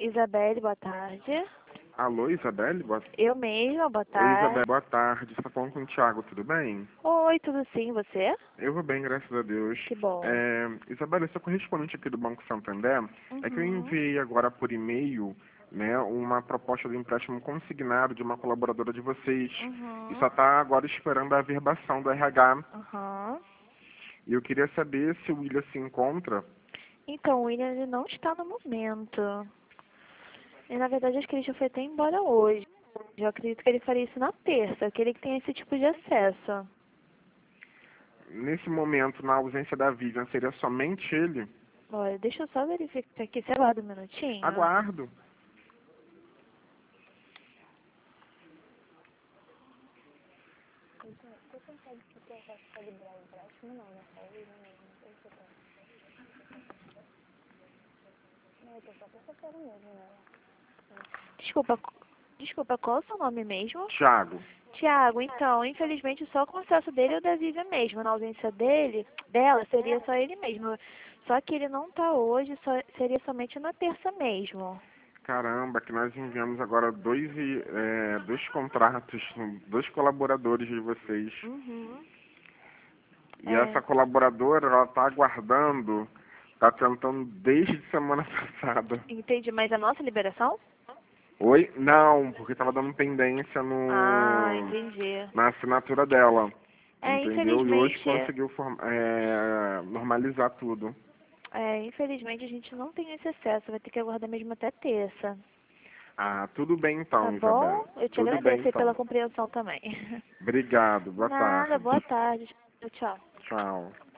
Isabelle, boa tarde. Alô, Isabelle? Eu mesma, boa Oi, Isabelle, tarde. boa tarde. Você tá falando com o Thiago, tudo bem? Oi, tudo sim, você? Eu vou bem, graças a Deus. Que bom. Isabelle, eu sou correspondente aqui do Banco Santander. É que eu Uhum, enviei agora por e-mail, né, uma proposta de empréstimo consignado de uma colaboradora de vocês. E uhum, só tá agora esperando a averbação do RH. uhum. E eu queria saber se o William se encontra. Então, o William ele não está no momento. E na verdade acho que ele já foi até embora hoje. Eu acredito que ele faria isso na terça, aquele que tem esse tipo de acesso. Nesse momento, na ausência da Vivian, seria somente ele? Olha, deixa eu só verificar aqui, você aguarda um minutinho? Aguardo. Você consegue se colocar para liberar o empréstimo? Não, né? Só o William mesmo, não sei se tem. Não, eu tô só terça-feira mesmo, né? Desculpa, desculpa, qual é o seu nome mesmo? Thiago. Tiago, então, infelizmente só com o acesso dele é o da Vivian mesmo. Na ausência dela, seria só ele mesmo. Só que ele não tá hoje, seria somente na terça mesmo. Caramba, que nós enviamos agora dois contratos, dois colaboradores de vocês. Uhum. E essa É, colaboradora, ela tá aguardando, tá tentando desde semana passada. entendi, mas a nossa liberação? Oi? Não, porque tava dando pendência Ah, entendi. na assinatura dela. É, Entendeu? E hoje infelizmente, conseguiu normalizar tudo. infelizmente a gente não tem esse acesso, vai ter que aguardar mesmo até terça. Ah, tudo bem Tá então, bom? Isabela. Eu te Tudo bem agradeço aí pela então. compreensão também. Obrigado, boa Nada, tarde. boa tarde. Tchau. Tchau.